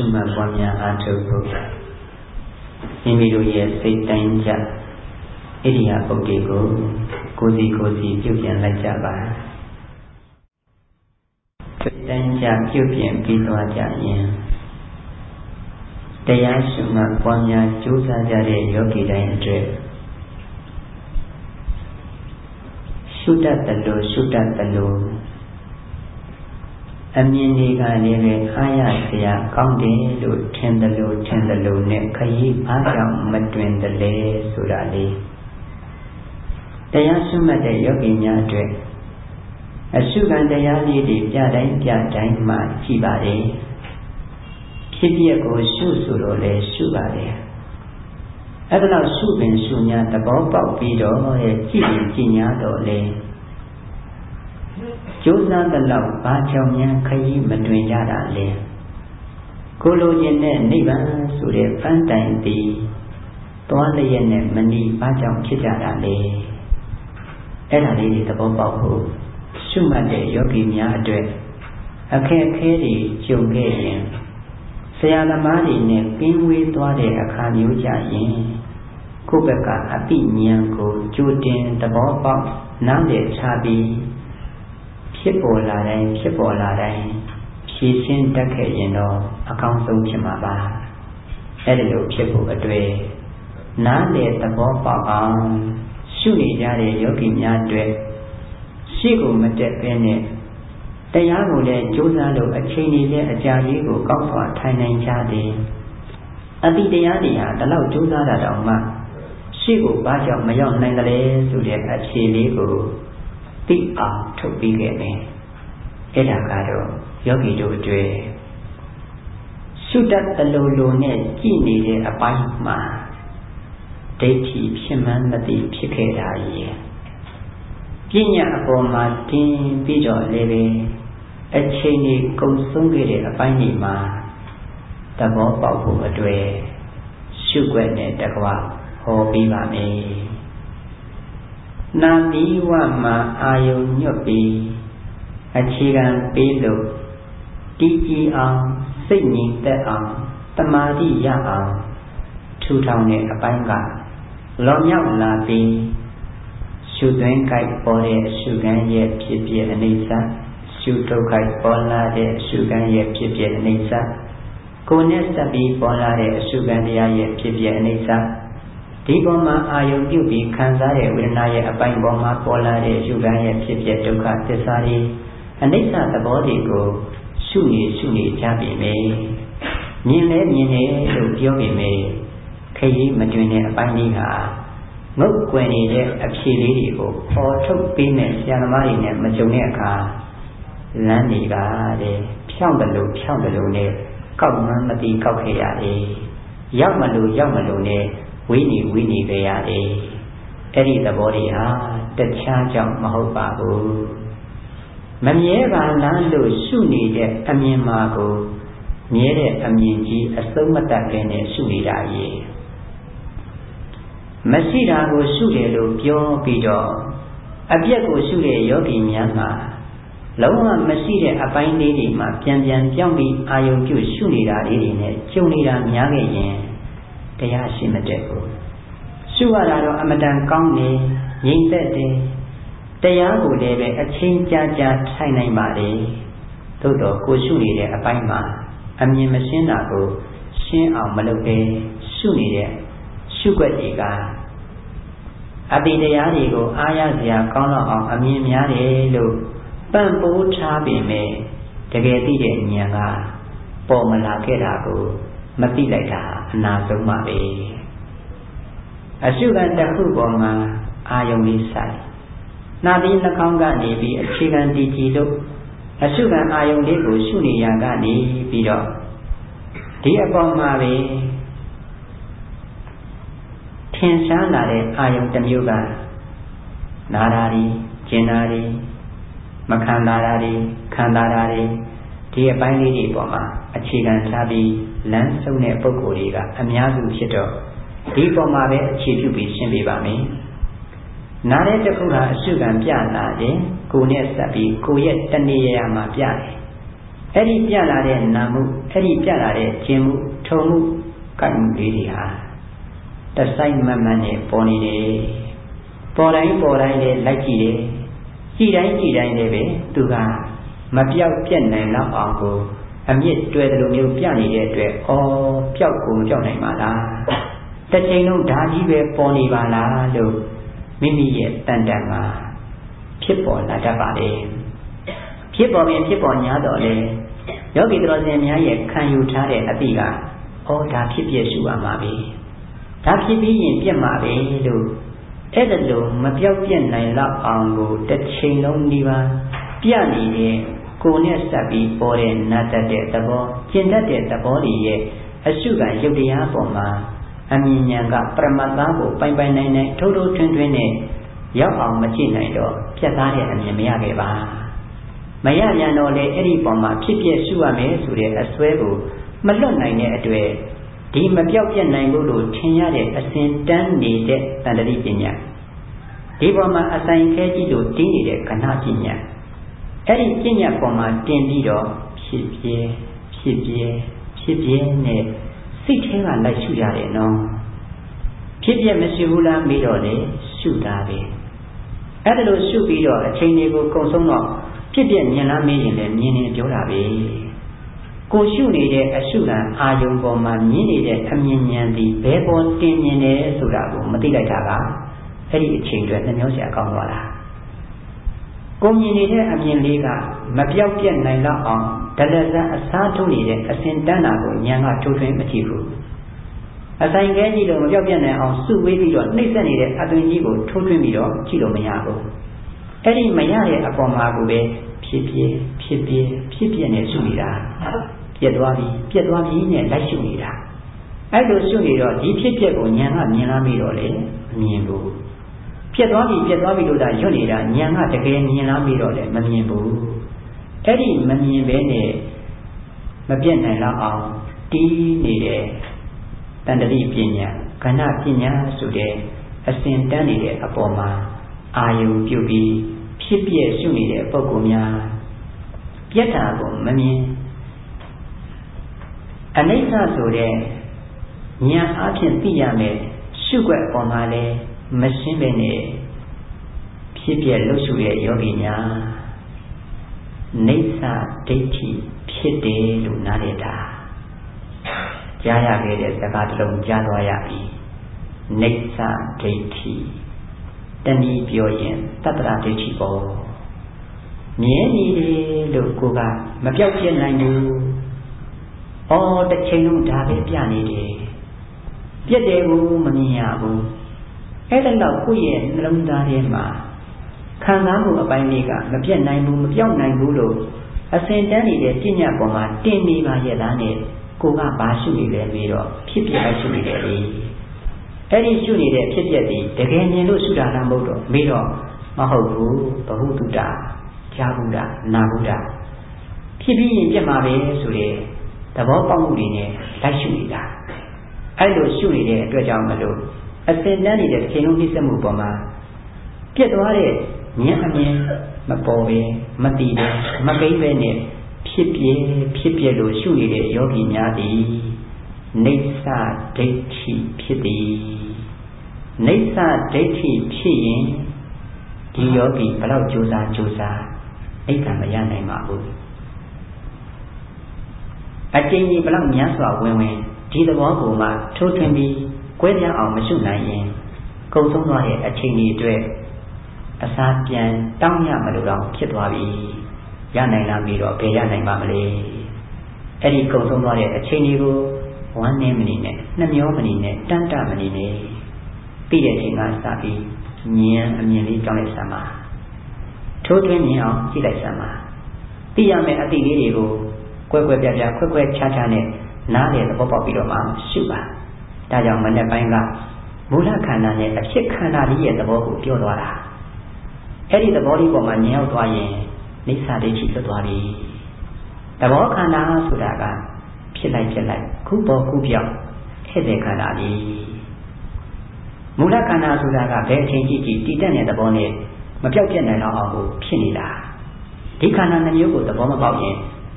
ရှုမှတ်ပွားများအားထုတ်ဖို့မိမိတို့ရဲ့စိတ်တိုင်းကြဣရိယာပုတ်တွေကိုကိုယ်စီပြုပြင်လိုက်ကြပါစိတ်တိုင်းကြပြုပြင်ပြီးသွားကြရင်တရားရှုမှတ်ပွားများကြိုးစားကြတဲ့ယောဂီတိုင်းအတွက်ရှုတတ်တယ်လို့အမြင်တွေကလည်းပဲအားရစရာကောင်းတယ်လို့ထင်တယ်လို့နဲ့ခရီးအားကြောင့်မတွင်တယ်လေဆိုတာလေးတရားရှုမှတ်တဲ့ယောဂီများအတွက်အရှုခံတရားလေးတွေပြတိုင်းမှကြည့်ပါလေဖြစ်ပြကိုရှုဆိုတော့လေရှုပါလေအဲ့ဒါတော့ရှုပင်ရှုညာသဘောပေါက်ပြီးတော့ကြည့်ညာတော့လေကျိုးစားတဲ့လောက်ဘာကြောင့်များခရီးမတွင်ကြတာလဲကိုလိုချင်တဲ့နိဗ္ဗာန်ဆိုတဲ့ပန်းတိုင်သည်သွားလျက်နဲ့မနီးဘာကြောင့်ဖြစ်ကြတာလဲအဲ့ဒါလေးတွေသဘောပေါက်ဖို့ရှုမှတ်တဲ့ယောဂီများအတွက်အခက်အခဲတွေကြုံခဲ့ရင်ဆရာသမားတွေနဲ့ကင်းဝေးသွားတဲ့အခါမျိုးကြရင်ကိုယ့်ဘက်ကအသိဉာဏ်ကိုကြိုတင်သဘောပေါက်နားလည်ချပြီးဖြစ်ပေါ်လာတိုင်းဖြည့်ရှင်းတတ်ခဲ့ရင်တော့အကောင်းဆုံးဖြစ်မှာပါအဲ့ဒီလိုဖြစ်ဖို့အတွက်နားလည်သဘောပေါက်အောင်ရှုနေကြတဲ့ယောဂီများအတွက်ရှေ့ကိုမတက်ဘဲနဲ့တရားကိုလည်းကြိုးစားလို့အချိန်ကြီးနဲ့အကြာကြီးကိုကောက်စွာထိုင်နိုင်ကြတယ်အတိတရားတွေဟာဒီလောက်ကြိုးစားတာတောင်မှရှေ့ကိုဘာကြောင့်မရောက်နိုင်တယ်လဲဆိုတဲ့အခြေလေးကိုသိအောင်ထုတ်ပြီးခဲ့တယ်အဲ့ဒါကတော့ယောဂီတို့အတွက်ရှုတတ်တယ်လို့နဲ့ကြည်နေတဲ့အပိုင်းမှာဒိဋ္ဌိဖြစ်မှန်းမသိဖြစ်ခဲ့တာရဲ့ပညာအပေါ်မှာတင်ပြီးတော့လည်းပဲအချိန်ကြီးကုန်ဆုံးခဲ့တဲ့အပိုင်းတွေမှာသဘောပေါက်ဖို့အတွက်ရှုွက်နဲ့တကွဟောပြီးပါမယ်နာမီဝမှာအာယုံညွတ်ပြီးအခြေခံပေးလို့တည်ကြည်အောင်စိတ်ငြိမ်သက်အောင်တမာတိရအောင်ထူထောင်တဲ့အပိုင်းကလောင်မြောက်လာပြီးရှုသွင်းကြိုက်ပေါ်တဲ့အရှုခံရဲ့ဖြစ်ဖြစ်အနိစ္စရှုထုတ်ကြိုက်ပေါ်လာတဲ့အရှုခံရဲ့ဖြစ်ဖြစ်အနိစ္စကိုယ်နဲ့စပ်ပြီးပေါ်လာတဲ့အရှုခံတရားရဲ့ဖြစ်ဖြစ်အနိစ္စဒီပေါ်မှာအာယုံပြုပြီးခံစားတဲ့ဝေဒနာရဲ့အပိုင်းပေါ်မှာပေါ်လာတဲ့အရှုခံရဲ့ဖြစ်ဖြစ်ဒုက္ခသစ္စာတွေအနိစ္စသဘောတွေကိုရှုနေကြပြီမယ်မြင်လဲမြင်တယ်လို့ပြောပြီမယ်ခရီးမတွင်တဲ့အပိုင်းလေးဟာငုတ်ကွယ်နေတဲ့အဖြေလေးတွေကိုပေါ်ထုတ်ပေးမဲ့ဆရာသမားတွေနဲ့မကြုံတဲ့အခါလမ်းတွေကတဲ့ဖြောင်းတယ်လို့နဲ့ကောက်မှန်းမသိကောက်ခဲ့ရတယ်ရောက်မလို့နဲ့ဝေးနေကြရတယ်အဲ့ဒီသဘောတွေဟာတခြားကြောင့်မဟုတ်ပါဘူးမမြဲပါလားလို့ရှုနေတဲ့အမြင်မှာကိုမြဲတဲ့အမြင်ကြီးအဆုံးမတတ်တဲ့နဲ့ရှုနေတာရဲ့မရှိတာကိုရှုတယ်လို့ပြောပြီးတော့အပြက်ကိုရှုတဲ့ယောဂီများမှာလုံးဝမရှိတဲ့အပိုင်းလေးတွေမှာပြန်ပြောင်းပြီးအာယုံပြုရှုနေတာလေးတွေနဲ့ကျုံနေတာများခဲ့ရင်တရားရှိမတတ်ဘူးရှုရတာတော့အမတန်ကောင်းနေငြိမ်သက်တယ်တရားကိုလည်းပဲအချင်းကြာထိုင်နိုင်ပါလေသို့တော့ကိုရှုနေတဲ့အပိုင်းမှာအမြင်မရှင်းတာကိုရှင်းအောင်မလုပ်ပဲရှုနေတဲ့ရှုွက်တွေကအတ္တိတရားတွေကိုအားရစရာကောင်းတော့အောင်အမြင်များတယ်လို့ပံ့ပိုးထားပေမဲ့တကယ်သိတဲ့ဉာဏ်ကပေါ်မလာခဲ့တာကိုမသိလိုက်တာအနာဆုံးပါပဲအရှုခံတစ်ခုပေါ်မှာအာယုံလေးဆိုင်နာသီနှာခေါင်းကနေပြီးအခြေခံတည်ကြည်လို့အရှုခံအာယုံလေးကိုရှုနေရကနေပြီးတော့ဒီအပေါ်မှာပဲထင်ရှားလာတဲ့အာယုံတစ်မျိုးကနာတာတွေကျင်တာတွေမခံတာတွေခံတာတွေဒီအပိုင်းလေးတွေပေါ်မှာအခြေခံထားပြီးလမ်းဆုံးတဲ့ပုဂ္ဂိုလ်တွေကအများစုဖြစ်တော့ဒီပေါ်မှာပဲအခြေပြုပြီးရှင်းပြပါမယ်နားတဲ့တစ်ခုဟာအရှုခံပြလာတယ်ကိုယ်နဲ့စပ်ပြီးကိုယ်ရဲ့တဏှာမှာပြတယ်အဲ့ဒီပြလာတဲ့နာမှုအဲ့ဒီပြလာတဲ့ခြင်းမှုထုံမှုကံမှုလေးတွေဟာတဆိုင်မမှန်နဲ့ပေါ်နေတယ်ပေါ်တိုင်းလည်းလိုက်ကြည့်တယ်ကြည်တိုင်းလည်းပဲသူကမပြောက်ပြက်နိုင်တော့အောင်ကိုအမြင့်တွဲတယ်လို့မျိုးပြနေတဲ့အတွက်ပျောက်ကုန်မပြောက်နိုင်ပါလားတစ်ချိန်လုံးဓာကြီးပဲပေါ်နေပါလားလို့မိမိရဲ့တန်တန်မှာဖြစ်ပေါ်လာတတ်ပါလေဖြစ်ပေါ်ရင်ဖြစ်ပေါ်ညာတော့လေယောဂီတော်စင်များရဲ့ခံယူထားတဲ့အတိကဒါဖြစ်ပြရှုပါမှာပဲဒါဖြစ်ပြီးရင်ပြက်မှာပဲလို့အဲ့ဒါလို့မပြောက်ပြက်နိုင်တော့အောင်ကိုတစ်ချိန်လုံးဒီပါပြနေတဲ့ကိုယ်နဲ့ဆက်ပြီးပေါ်တဲ့နတ်တတ်တဲ့သဘောကျင့်တတ်တဲ့သဘောတွေရဲ့အရှုခံရုပ်တရားပေါ်မှာအမြင်ဉာဏ်ကပရမတ္တကိုပိုင်နိုင်ထိုးထွင်းနဲ့ရောက်အောင်မကြည့်နိုင်တော့ပြတ်သားတဲ့အမြင်မရခဲ့ပါမရပြန်တော့လေအဲ့ဒီပေါ်မှာဖြစ်ပြရှုရမယ်ဆိုတဲ့အစွဲကိုမလွတ်နိုင်တဲ့အတွက်ဒီမပြောက်ပြက်နိုင်ဘူးလို့ထင်ရတဲ့အစဉ်တန်းနေတဲ့တန်တတိပညာဒီပေါ်မှာအဆိုင်ခဲကြည့်လို့တင်းနေတဲ့ခဏပညာအဲ့ဒီပညာပေါ်မှာတင်ပြီးတော့ဖြစ်ပြနဲ့စိတ်ထဲကလိုက်ရှုရတယ်နော်ဖြစ်ပြမရှိဘူးလားမေးတော့လေရှုတာပဲအဲ့ဒါလို့ရှုပြီးတော့အချိန်တွေကိုကုံဆုံးတော့ဖြစ်ပြမြင်လားမေးရင်လည်းမြင်နေပြောတာပဲကိုရှုနေတဲ့အရှုခံအာယုံပေါ်မှာမြင်နေတဲ့အမြင်ဉာဏ်ဒီဘယ်ပေါ်တင်မြင်တယ်ဆိုတာကိုမသိလိုက်တာကအဲ့ဒီအချိန်တွေနှမျောစရာကောင်းသွားတာကိုမြင်နေတဲ့အမြင်လေးကမပြောက်ပြက်နိုင်တော့အောင်ဒလဇန်အစားထိုးနေတဲ့အစဉ်တန်းတာကိုဉာဏ်ကထိုးထွင်းမကြည့်ဘူးအဆိုင်ကဲကြည့်လို့မပြောက်ပြက်နိုင်အောင်စုဝေးပြီးတော့နှိမ့်ဆက်နေတဲ့အသွင်ကြီးကိုထိုးထွင်းပြီးတော့ကြည့်လို့မရဘူးအဲ့ဒီမရတဲ့အပေါ်မှာကိုပဲဖြစ်ပြနဲ့ရှုနေတာပြက်သွားပြီနဲ့လိုက်ရှုနေတာအဲ့လိုရှုနေတော့ဒီဖြစ်ပြကိုဉာဏ်ကမြင်လားမေးတော့လေမမြင်ဘူးပြက်သွားပြီလို့သာရွတ်နေတာဉာဏ်ကတကယ်မြင်လားမေးတော့လေမမြင်ဘူးအဲ့ဒီမမြင်ဘဲနဲ့မပြတ်နိုင်တော့အောင်တီးနေတဲ့တန်တတိပညာခဏပညာဆိုတဲ့အစဉ်တန်းနေတဲ့အပေါ်မှာအာယုံပြုပြီးဖြစ်ပြရှုနေတဲ့ပုဂ္ဂိုလ်များပြတ်တာကိုမမြင်အနိစ္စဆိုတဲ့ဉာဏ်အဖြစ်သိရမယ်ရှုွက်ပေါ်မှာလည်းမရှင်းပဲနဲ့ဖြစ်ပြလှုပ်ရှုတဲ့ယောဂီများနိစ္စဒိဋ္ဌိဖြစ်တယ်လို့နားလည်တာကြားရခဲ့တဲ့စကားတစ်လုံးကြားသွားရပြီနိစ္စဒိဋ္ဌိတနည်းပြောရင်တတ္တရဒိဋ္ဌိပေါ်မြဲနေတယ်လို့ကိုကမပြောက်ပြက်နိုင်ဘူးတစ်ချိန်လုံးဒါပဲပြနေတယ်ပြက်တယ်ကိုမမြင်ရဘူးအဲ့ဒါတော့ကိုယ့်ရဲ့နှလုံးသားထဲမှာခံစားမှုအပိုင်းလေးကမပြတ်နိုင်ဘူးမပြောက်နိုင်ဘူးလို့အစဉ်တန်းနေတဲ့ပညာပေါ်မှာတင်နေပါရဲ့လားနဲ့ကိုကဘာရှုနေလဲမေးတော့ဖြစ်ပြလိုက်ရှုနေတယ်လေအဲ့ဒီရှုနေတဲ့ဖြစ်ပြသည်တကယ်မြင်လို့ရှုတာလားမဟုတ်တော့မေးတော့မဟုတ်ဘူးဘဟုတုတ္တကြားဘူးတာနာဘူးတာဖြစ်ပြီးရင်ပြတ်မှာပဲဆိုတဲ့သဘောပေါက်မှုတွေနဲ့လိုက်ရှုနေတာအဲ့လိုရှုနေတဲ့အတွက်ကြောင့်မလို့အစဉ်တန်းနေတဲ့ချိန်လုံးနှိစက်မှုပေါ်မှာပြတ်သွားတဲ့ဉာဏ်အမြင်မပေါ်ပဲမတည်ပဲမကိန်းပဲနဲ့ဖြစ်ပြလို့ရှုနေတဲ့ယောဂီများသည်နိစ္စဒိဋ္ဌိဖြစ်သည်နိစ္စဒိဋ္ဌိဖြစ်ရင်ဒီယောဂီဘယ်တော့ကြိုးစားအိတ်ကမရနိုင်ပါဘူးအကျဉ်းကြီးဘယ်တော့များစွာဝင်ဒီသဘောကိုမှထိုးထွင်းပြီးကွဲပြားအောင်မရှုနိုင်ရင်ကုန်ဆုံးသွားတဲ့အချိန်ကြီးအတွက်အစားပြန်တောင်းရမလို့တော့ဖြစ်သွားပြီရနိုင်လားပြီးတော့ဘယ်ရနိုင်ပါမလဲအဲ့ဒီကုန်ဆုံးသွားတဲ့အချိန်ကြီးကိုဝမ်းနည်းမနေနဲ့နှမျောမနေနဲ့တန်တမနေနဲ့ပြီးတဲ့အချိန်ကစပြီးဉာဏ်အမြင်လေးကြောင်းလိုက်စမ်းပါထိုးထွင်းမြင်အောင်ကြည့်လိုက်စမ်းပါသိရမယ့်အသိလေးတွေကိုကွဲပြားခွဲခြားနဲ့နားလေသဘောပေါက်ပြီးတော့မှရှုပါဒါကြောင့်မနေ့ပိုင်းကမူလခန္ဓာနဲ့အဖြစ်ခန္ဓာလေးရဲ့သဘောကိုပြောသွားတာအဲ့ဒီသဘောလေးပေါ်မှာမြင်ရောက်သွားရင်နိစ္စဒိဋ္ဌိလွတ်သွားပြီသဘောခန္ဓာဆိုတာကဖြစ်လိုက်ခုပေါ်ခုပြောင်းဧည့်သည်ခန္ဓာလေးမူလခန္ဓာဆိုတာကဘယ်အချိန်ကြည့်တည်တတ်တဲ့သဘောနဲ့မပြောက်ပြတ်နိုင်တော့အောင်ကိုဖြစ်နေတာဒီခန္ဓာနှမျိုးကိုသဘောမပေါက်ရင်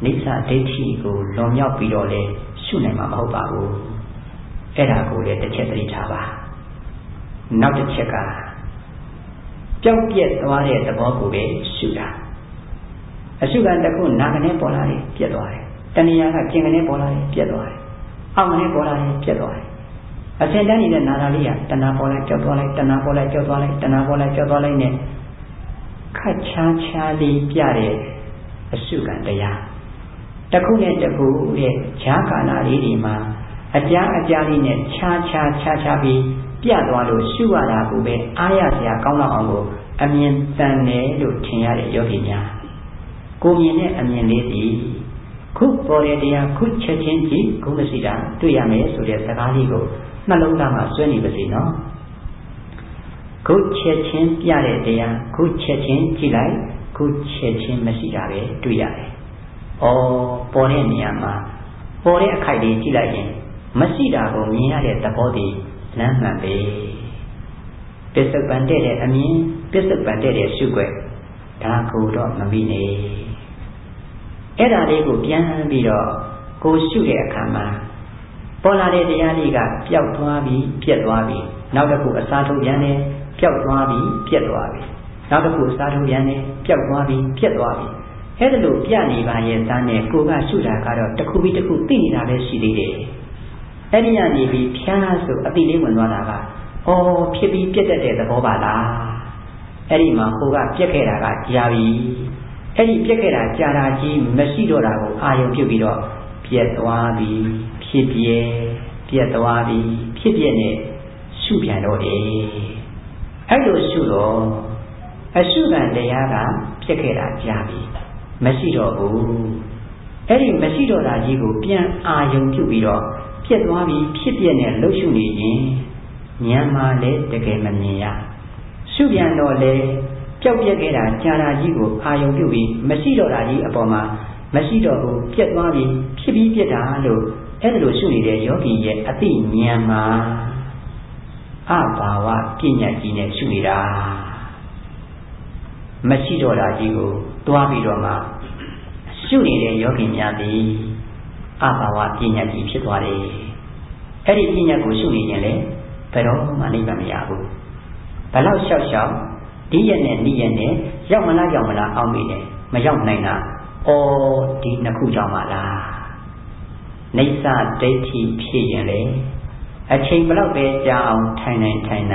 နိစ္စဒိဋ္ဌိကိုလွန်မြောက်ပြီးတော့လေရှုနိုင်မှာမဟုတ်ပါဘူးအဲ့ဒါကိုလည်းတစ်ချက်သတိထားပါနောက်တစ်ချက်ကပျောက်ပြက်သွားတဲ့သဘောကိုပဲရှုတာအရှုခံတစ်ခုနာကနေပေါ်လာတယ်ပြက်သွားတယ်တဏှာကကျင်ကနေပေါ်လာတယ်ပြက်သွားတယ်အောက်ကနေပေါ်လာတယ်ပြက်သွားတယ်အစင်တန်းနေတဲ့နာတာလေးကတဏှာပေါ်လိုက်ကြောက်သွားလိုက်တဏှာပေါ်လိုက်ကြောက်သွားလိုက်တဏှာပေါ်လိုက်ကြောက်သွားလိုက်နဲ့ခက်ချားချားလေးပြတဲ့အရှုခံတရားတစ်ခုနဲ့တစ်ခုရဲ့ဈာကာလလေးတွေမှာအကြားလေးနဲ့ခြားပြီးပြသွားလို့ရှုရတာကိုပဲအားရစရာကောင်းတော့အောင်ကိုအမြင်တန်တယ်လို့ထင်ရတဲ့ယောဂီများကိုမြင်တဲ့အမြင်လေးဒီခုပေါ်တဲ့တရားခုချက်ချင်းကြည့်ခုမရှိတာတွေ့ရမယ်ဆိုတဲ့စကားလေးကိုနှလုံးသားမှာစွဲနေပါစေနော်ခုချက်ချင်းပြတဲ့တရားခုချက်ချင်းကြည့်လိုက်ခုချက်ချင်းမရှိတာပဲတွေ့ရတယ်။အော်ပေါ်တဲ့နေရာမှာပေါ်တဲ့အခိုက်လေးကြည့်လိုက်ရင်မရှိတာကိုမြင်ရတဲ့သဘောတည်းလမ်းမှန်ပဲပစ္စုပန်တဲ့အမြင်ပစ္စုပန်တဲ့ရှုွက်ဒါကိုတော့မမိနေအဲ့ဒါလေးကိုပြန်ပြီးတော့ကိုရှုတဲ့အခါမှာပေါ်လာတဲ့တရားလေးကပျောက်သွားပြီးပြက်သွားပြီးနောက်တစ်ခုအစားထိုးပြန်တယ်ပျောက်သွားပြီးပြက်သွားပြီးနောက်တစ်ခုအစားထိုးပြန်တယ်ပျောက်သွားပြီးပြက်သွားပြီးအဲ့ဒါလိုပြနေပါရဲ့သားနဲ့ကိုကရှုတာကတော့တစ်ခုပြီးတစ်ခုသိနေတာပဲရှိသေးတယ်အဲ့ဒီကနေပြီးဖြားဆိုအတိလေးဝင်သွားတာကအော်ဖြစ်ပြီးပြက်တတ်တဲ့သဘောပါလားအဲ့ဒီမှာကိုကပြက်ခဲ့တာကကြာပြီအဲ့ဒီပြက်ခဲ့တာကြာတာကြီးမရှိတော့တာကိုအာရုံပြုပြီးတော့ပြက်သွားပြီးဖြစ်ပြက်သွားပြီးဖြစ်ပြနဲ့ရှုပြန်တော့တယ်အဲ့လိုရှုတော့အရှုခံတရားကပြက်ခဲ့တာကြာပြီမရှိတော့ဘူးအဲ့ဒီမရှိတော့တာကြီးကိုပြန်အာရုံပြုပြီးတော့ပြက်သွားပြီးဖြစ်ပြနဲ့လှုပ်ရှုနေရင်ဉာဏ်မှလည်းတကယ်မမြင်ရရှုပြန်တော့လေပျောက်ပြက်ခဲ့တာကြာတာကြီးကိုအာရုံပြုပြီးမရှိတော့တာကြီးအပေါ်မှာမရှိတော့ဘူးပြက်သွားပြီးဖြစ်ပြီးပြက်တာလို့အဲ့ဒါလိုရှုနေတဲ့ယောဂီရဲ့အသိဉာဏ်မှာအဘာဝပညာကြီးနဲ့ရှုနေတာမရှိတော့တာကြီးကိုတွားပြီးတော့မှရှုနေတဲ့ယောဂီများသည်အဘာဝပညာကြီးဖြစ်သွားတယ်အဲ့ဒီပညာကိုရှုနေရင်လေဘယ်တော့မှနိဗ္ဗာန်မရဘူးဘယ်လောက်လျှောက်ဒီရက်နဲ့ဒီရက်နဲ့ရောက်မလားအောင်းမိတယ်မရောက်နိုင်တာအော်ဒီနှစ်ခုကြောင့်ပါလားနိစ္စဒိဋ္ဌိဖြစ်ရင်လေအချိန်ဘယ်လောက်ပဲကြာအောင်ထိုင်နိုင်ဘယ်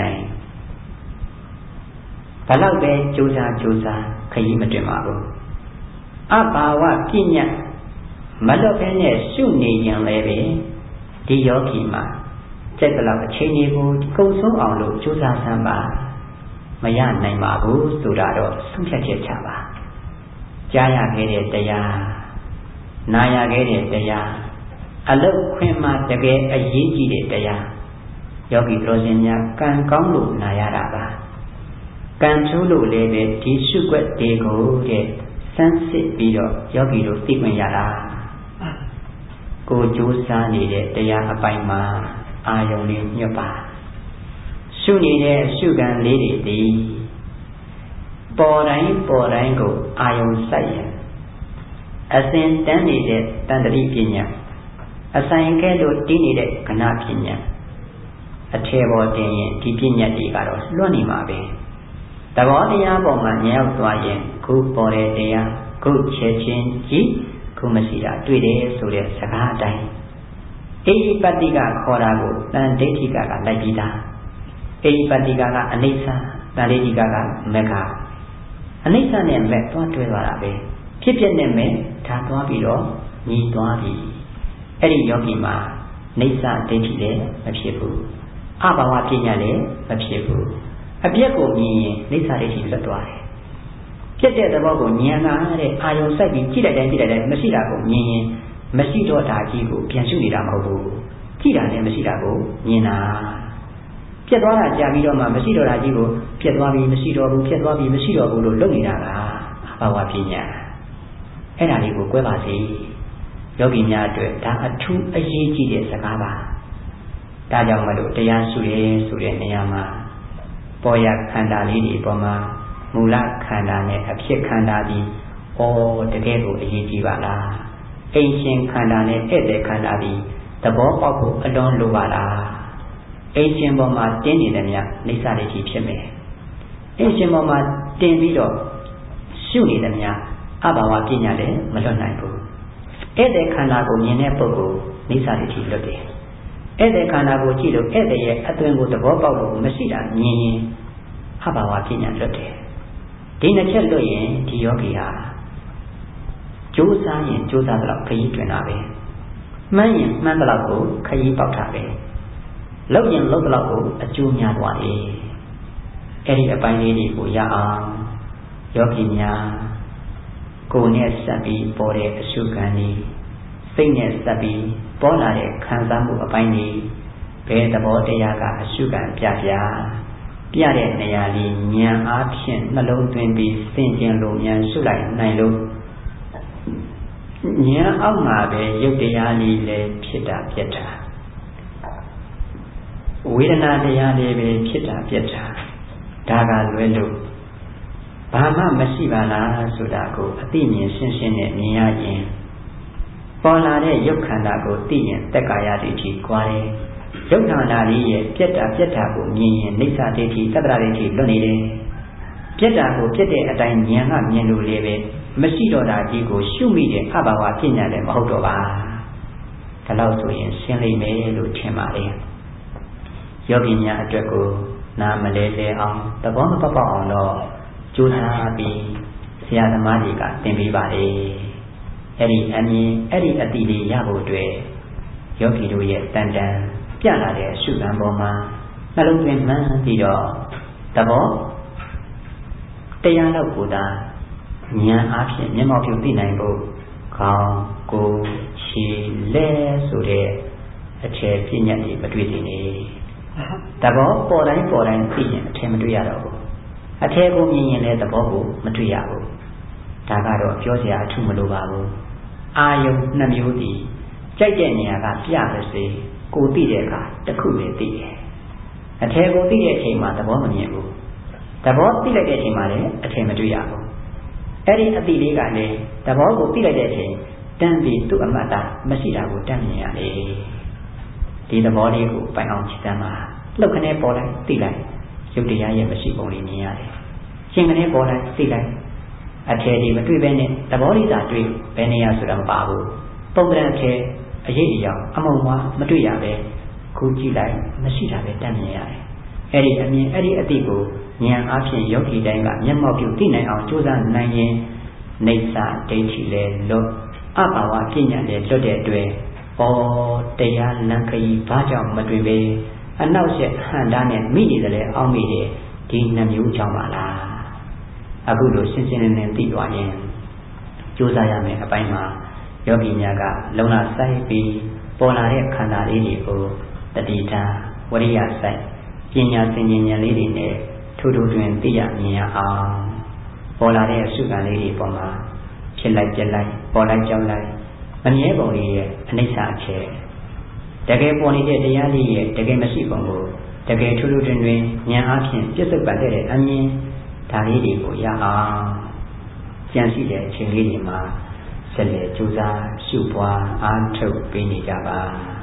လောက်ပဲကြိုးစားခရီးမတွင်ပါဘူးအဘာဝပညာမလွတ်ဘဲနဲ့ရှုနေရင်လည်းပဲဒီယောဂီမှာစိတ်ဘလောက်အချိန်လေးကိုကုန်ဆုံးအောင်လို့ကြိုးစားစမ်းပါမရနိုင်ပါဘူးဆိုတာတော့ဆုံးဖြတ်ချက်ချပါကြားရခဲ့တဲ့တရားနာရခဲ့တဲ့တရားအလုတ်ခွင်မှာတကယ်အရေးကြီးတဲ့တရားယောဂီတော်ရှင်များကံကောင်းလို့နာရတာပါကံချိုးလို့လည်းပဲဒီရှုွက်တွေကိုတဲ့စမ်းစစ်ပြီးတော့ယောဂီတို့သိခွင့်ရတာကိုကြိုးစားနေတဲ့တရားအပိုင်းမှာအာယုံလေးညွတ်ပါရှုနေတဲ့အရှုခံလေးတွေဒီပေါ်တိုင်းကိုအာယုံစိုက်ရအစဉ်တန်းနေတဲ့တန်တတိပညာအဆိုင်ကဲလို့တည်နေတဲ့ကဏပညာအထေပေါ်တင်ရင်ဒီပညာတွေကတော့လွတ်နေမှာပဲသဘောတရားပေါ်မှာညရောက်သွားရင်ခုပေါ်တဲ့တရားခုချက်ချင်းကြည့်ခုမရှိတာတွေ့တယ်ဆိုတဲ့စကားအတိုင်းအိဟိပတ္တိကခေါ်တာကိုတန်ဒိဋ္ဌိကလိုက်ပြီးသားအိဟိပတ္တိကအနိစ္စတန်ဒိဋ္ဌိကမက္ခအနိစ္စနဲ့မက်သွားတွဲသွားတာပဲဖြစ်ဖြစ်နဲ့မဲ့ဒါသွားပြီးတော့ညီသွားပြီအဲ့ဒီယောဂီမှာနိစ္စဒိဋ္ဌိလည်းမဖြစ်ဘူးအဘာဝပညာလည်းမဖြစ်ဘူးအပြက်ကိုမြင်ရင်နိစ္စဒိဋ္ဌိလွတ်သွားတယ်ပြက်တဲ့သဘောကိုဉာဏ်နာတဲ့အာယုံစိုက်ပြီးကြည့်လိုက်တိုင်းမရှိတာကိုမြင်ရင်မရှိတော့တာကြီးကိုပြန်ရှုနေတာမဟုတ်ဘူးကြည့်တာနဲ့မရှိတာကိုမြင်တာပြက်သွားတာကြာပြီးတော့မှမရှိတော့တာကြီးကိုပြက်သွားပြီးမရှိတော့ဘူးပြက်သွားပြီးမရှိတော့ဘူးလို့လုပ်နေတာကအဘာဝပညာအဲ့ဒါလေးကိုကွဲပါစေယောဂီများအတွက်ဒါအထူးအရေးကြီးတဲ့စကားပါဒါကြောင့်မလို့တရားရှုရဲဆိုတဲ့နေရာမှာပေါ်ရခန္ဓာလေးဒီပေါ်မှာမူလခန္ဓာနဲ့အဖြစ်ခန္ဓာဒီတကယ်ကိုအရေးကြီးပါလားအိမ်ရှင်ခန္ဓာနဲ့ဧည့်သည်ခန္ဓာဒီသဘောပေါက်ဖို့အလွန်လိုပါလားအိမ်ရှင်ပေါ်မှာတင်းနေတယ်များနေစာဒိဋ္ဌိဖြစ်မယ်အိမ်ရှင်ပေါ်မှာတင်ပြီးတော့ရှုနေတယ်များအဘာဝပညာလည်းမလွတ်နိုင်ဘူးဧည့်သည်ခန္ဓာကိုမြင်တဲ့ပုဂ္ဂိုလ်နေစာဒိဋ္ဌိလွတ်တယ်ဧည့်သည်ခန္ဓာကိုကြည့်လို့ဧည့်သည်ရဲ့အသွင်ကိုသဘောပေါက်လို့မရှိတာမြင်ရင်အဘာဝပညာလွတ်တယ်ဒီနှစ်ချက်လွတ်ရင်ဒီယောဂီဟာကြိုးစားရင်ကြိုးစားတော့ခရီးတွင်တာပဲမှန်းရင်မှန်းတော့ကိုခရီးပေါက်တာပဲလောက်ရင်လောက်တော့ကိုအကျိုးများသွားတယ်အဲ့ဒီအပိုင်းလေးတွေကိုရအောင်ယောဂီများကိုယ်နဲ့ဆက်ပြီးပေါ်တဲ့အရှုခံနေစိတ်နဲ့ဆက်ပြီးပေါ်လာတဲ့ခံစားမှုအပိုင်းတွေဘယ်သဘောတရားကအရှုခံပြတဲ့နေရာလေးဉာဏ်အားဖြင့်နှလုံးသွင်းပြီးသင်ကျင်လို့ဉာဏ်ရှုလိုက်နိုင်လို့ဉာဏ်အောက်မှာပဲရုပ်တရားလေးလည်းဖြစ်တာပြက်တာဝေဒနာတရားလေးပဲဖြစ်တာပြက်တာဒါကလွဲလို့ဘာမှမရှိပါလားဆိုတာကိုအသိဉာဏ်ရှင်းရှင်းနဲ့မြင်ရရင်ပေါ်လာတဲ့ရုပ်ခန္ဓာကိုသိရင်သက်ကာယဒိဋ္ဌိကွာတယ်ရုပ်ခန္ဓာလေးရဲ့ပြက်တာကိုမြင်ရင်နေစာဒိဋ္ဌိသတ္တရဒိဋ္ဌိလွတ်နေတယ်ပြက်တာကိုပြက်တဲ့အတိုင်းဉာဏ်ကမြင်လို့လေပဲမရှိတော့တာကြီးကိုရှုမိတဲ့အဘာဝပညာလည်းမဟုတ်တော့ပါဒါလို့ဆိုရင်ရှင်းလိမ့်မယ်လို့ထင်ပါလေယောဂီများအတွက်ကိုနားမလဲလဲအောင်သဘောမပေါက်အောင်တော့ကြိုးစားပြီးဆရာသမားတွေကသင်ပေးပါလေအဲ့ဒီအမြင်အဲ့ဒီအတိလေးရဖို့အတွက်ယောဂီတို့ရဲ့တန်တန်ပြလာတဲ့ရှုခံပေါ်မှာနှလုံးသွင်းမှန်းပြီးတော့သဘောတရားလောက်ကိုသာဉာဏ်အားဖြင့်မျက်မှောက်ပြုသိနိုင်ဖို့ခေါင်းကိုယ်ခြေလက်ဆိုတဲ့အခြေပညာတွေမတွေ့သေးနေသဘောပေါ်တိုင်းသိရင်အထင်မတွေ့ရတော့ဘူးအထည်ကိုမြင်ရင်လည်းသဘောကိုမတွေ့ရဘူးဒါကတော့ပြောစရာအထူးမလိုပါဘူးအာယုံနှစ်မျိုးတည်းကြိုက်တဲ့နေရာကပြပါစေကိုသိတဲ့အခါတစ်ခုပဲသိတယ်အထည်ကိုသိတဲ့အချိန်မှာသဘောမမြင်ဘူးသဘောသိလိုက်တဲ့အချိန်မှာလည်းအထည်မတွေ့ရဘူးအဲ့ဒီအတိလေးကလည်းသဘောကိုသိလိုက်တဲ့အချိန်တန်းပြီးသူ့အမှတ်တာမရှိတာကိုတန်းမြင်ရတယ်ဒီသဘောလေးကိုပိုင်အောင်ချစ်တမ်းမှာလှုပ်ခနဲ့ပေါ်လိုက်သိလိုက်ရုပ်တရားရဲ့မရှိပုံလေးမြင်ရတယ်ရှင်ခနဲ့ပေါ်လိုက်သိလိုက်အထည်ဒီမတွေ့ပဲနဲ့သဘောလေးသာတွေ့ဘယ်နေရာဆိုတာမပါဘူးပုံစံအထည်အရေးအယောင်အမုံမွားမတွေ့ရပဲခုကြည့်လိုက်မရှိတာပဲတန်းမြင်ရတယ်အဲ့ဒီအမြင်အဲ့ဒီအတိကိုဉာဏ်အားဖြင့်ယောဂီတိုင်းကမျက်မှောက်ပြုသိနိုင်အောင်ကြိုးစားနိုင်ရင်နေစာဒိဋ္ဌိလည်းလွတ်အဘာဝပညာလည်းလွတ်တဲ့အတွက်တရားလံခရီးဘာကြောင့်မတွေ့ပဲအနောက်ရှက်ဟန်တာနဲ့မိနေတယ်အောင်းမိတယ်ဒီနှမျိုးကြောင့်ပါလားအခုလိုရှင်းရှင်းလင်းလင်းသိသွားရင်ကြိုးစားရမယ်အပိုင်းမှာယောဂီများကလုံလစိုက်ပြီးပေါ်လာတဲ့ခန္ဓာလေးတွေကိုတတိထားဝရိယစိုက်ပညာသင်ဉာဏ်လေးတွေနဲ့ထိုးထိုးတွင်သိရမြင်ရအောင်ပေါ်လာတဲ့အစုခံလေးတွေပေါ်မှာဖြစ်လိုက်ပြက်လိုက်ပေါ်လိုက်ကြောက်လိုက်မမြဲပုံလေးရဲ့အနိစ္စအခြေတကယ်ပေါ်နေတဲ့တရားလေးရဲ့တကယ်မရှိပုံကိုတကယ်ထိုးထိုးတွင်တွင်ဉာဏ်အားဖြင့်ပြည့်စုံပါတဲ့အမြင်ဒါလေးတွေကိုရအောင်ကြံရှိတဲ့အချိန်လေးတွေမှာဆက်လက်ကြိုးစားရှုပွားအားထုတ်ပေးနေကြပါ